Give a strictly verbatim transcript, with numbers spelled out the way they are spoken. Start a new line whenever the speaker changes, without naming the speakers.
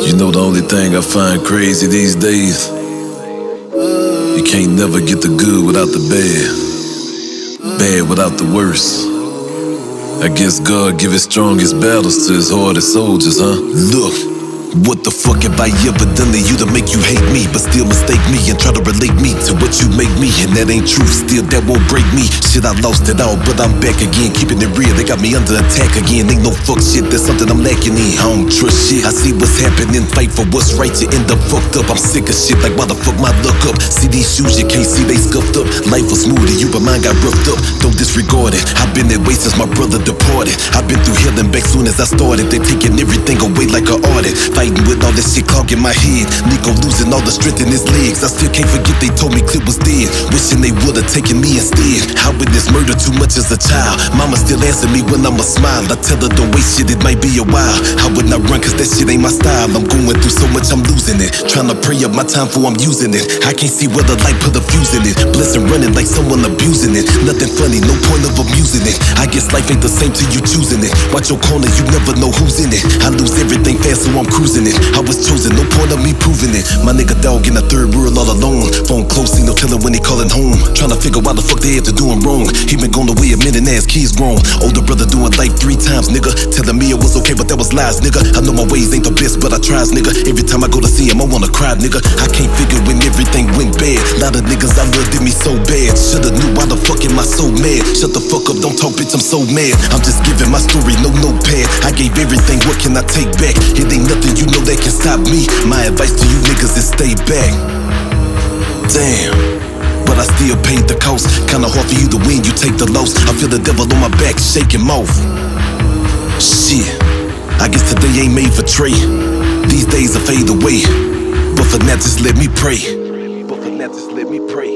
You know the only thing I find crazy these days, you can't never get the good without the bad, bad without the worst. I guess God give his strongest battles to his hardest soldiers, huh? Look, what the fuck have I ever done to you to make you hate me, but still mistake me and try to relate me to what you make me? And that ain't true, still that won't break me. Shit, I lost it all, but I'm back again, keeping it real. They got me under attack again, ain't no fuck shit, there's something I'm lacking in. I don't trust shit, I see what's happening, fight for what's right, you end up fucked up. I'm sick of shit, like why the fuck my luck up? See these shoes, you can't see they scuffed up. Life was smooth to you, but mine got roughed up. Don't disregard it, I've been that way since my brother departed. I've been through hell and back soon as I started. They taking everything away like an audit, fighting with all this shit clogging my head. Nico losing all the strength in his legs. I still can't forget they told me Clip was dead, wishing they would've taken me instead. I witnessed murder too much as a child. Mama still answer me when I'ma smile. I tell her don't waste shit, it might be a while. I would not run cause that shit ain't my style. I'm going through so much I'm losing it, trying to pray up my time for I'm using it. I can't see where the light put a fuse in it. Blessing running like someone abusing it. Nothing funny, no point of amusing it. I guess life ain't the same till you choosing it. Watch your corner, you never know who's in it. I lose everything fast so I'm cruising it. I was chosen, no point of me proving it. My nigga dog in the third world all alone. Phone close, ain't no telling when he calling home. Trying to figure why the fuck they had to do him wrong. He been gone away a minute and his kids grown. Older brother doing life three times, nigga. Telling me it was okay, but that was lies, nigga. I know my ways ain't the best, but I tries, nigga. Every time I go to see him, I wanna cry, nigga. I can't figure when everything went bad. Lot of niggas I love did me so bad. Shoulda knew why the fuck am I so mad. Shut the fuck up, don't talk, bitch, I'm so mad. I'm just giving my story, no notepad. I gave everything, what can I take back? It ain't nothing you know that can stop me. My advice to you niggas is stay back. Damn, but I still paid the cost. Kinda hard for you to win, you take the loss. I feel the devil on my back, shaking off. Shit, I guess today ain't made for Trey. These days I fade away, but for now just let me pray. But for now just let me pray.